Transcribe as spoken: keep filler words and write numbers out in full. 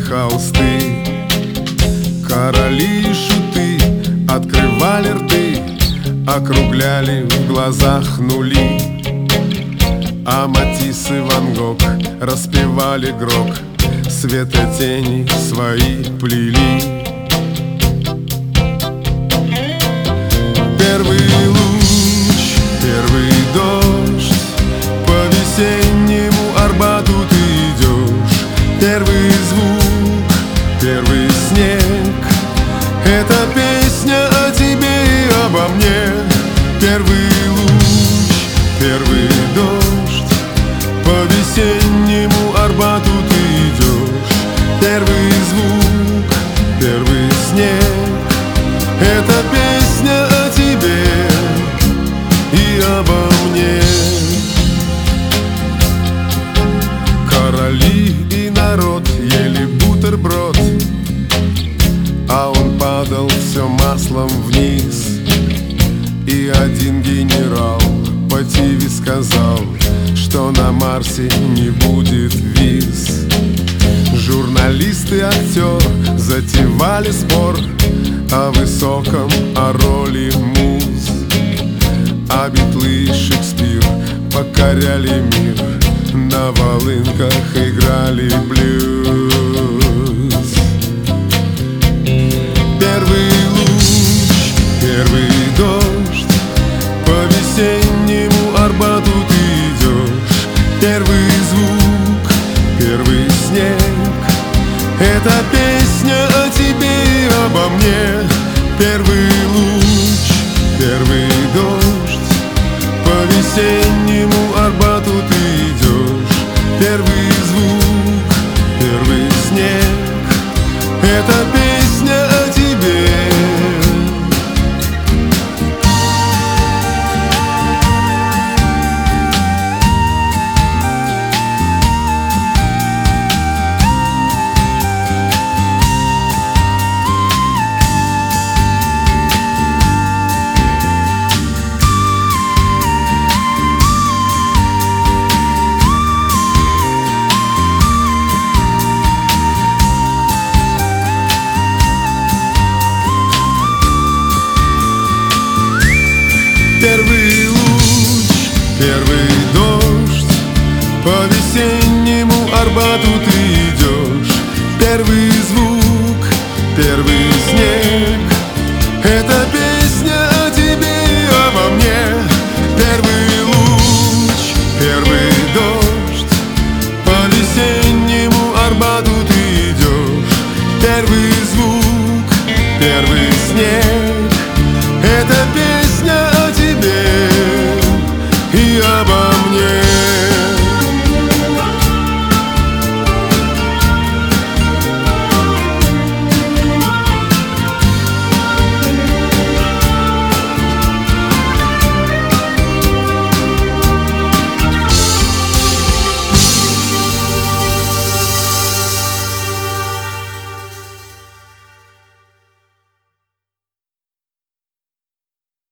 холсты. Короли и шуты открывали рты, округляли в глазах нули. А Матисс и Ван Гог распевали грок, светотени свои плели. Первый луч, первый дождь, по весеннему Арбату ты идешь. Первый звук, первый снег — это песня о тебе и обо мне. Первый луч, первый дождь, по весеннему Арбату ты идешь. Первый звук, первый снег — это песня о тебе и обо мне. Короли и народ ели бутерброд, а он падал все маслом вниз. И один генерал по ТВ сказал, что на Марсе не будет виз. Журналист и актер затевали спор о высоком, о роли муз. А Битлы и Шекспир покоряли мир, на волынках играли блюз. Первый луч, первый дождь, по весеннему Арбату ты идешь. Первый звук, первый снег — это песня о тебе и обо мне. Первый луч, первый дождь, по весеннему Арбату ты идешь. Первый звук, первый снег — это песня о тебе. Первый луч, первый дождь, по весеннему Арбату ты идешь. Первый звук, первый снег — это песня о тебе и обо мне. Первый луч, первый дождь, по весеннему Арбату ты идешь. Первый звук, первый снег — это песня о тебе и обо мне.